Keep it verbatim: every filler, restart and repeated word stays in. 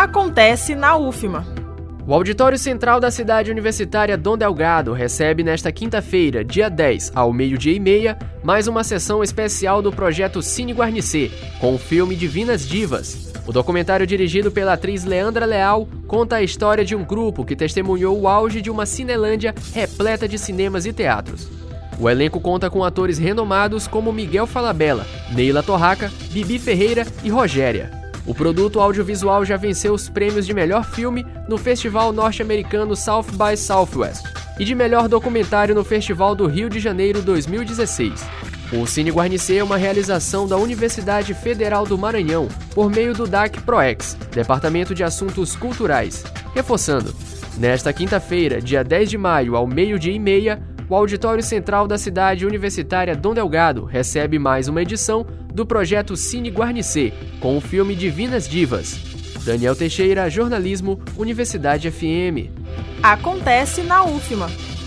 acontece na U F M A. O Auditório Central da Cidade Universitária Dom Delgado recebe nesta quinta-feira, dia dez, ao meio-dia e meia, mais uma sessão especial do projeto Cine Guarnicê, com o filme Divinas Divas. O documentário dirigido pela atriz Leandra Leal conta a história de um grupo que testemunhou o auge de uma Cinelândia repleta de cinemas e teatros. O elenco conta com atores renomados como Miguel Falabella, Neila Torraca, Bibi Ferreira e Rogéria. O produto audiovisual já venceu os prêmios de melhor filme no Festival Norte-Americano South by Southwest e de melhor documentário no Festival do Rio de Janeiro dois mil e dezesseis. O Cine Guarnicê é uma realização da Universidade Federal do Maranhão por meio do D A C PROEX, Departamento de Assuntos Culturais. Reforçando, nesta quinta-feira, dia dez de maio, ao meio-dia e meia, o Auditório Central da Cidade Universitária Dom Delgado recebe mais uma edição do projeto Cine Guarnicê, com o filme Divinas Divas. Daniel Teixeira, Jornalismo, Universidade F M. Acontece na U F M A.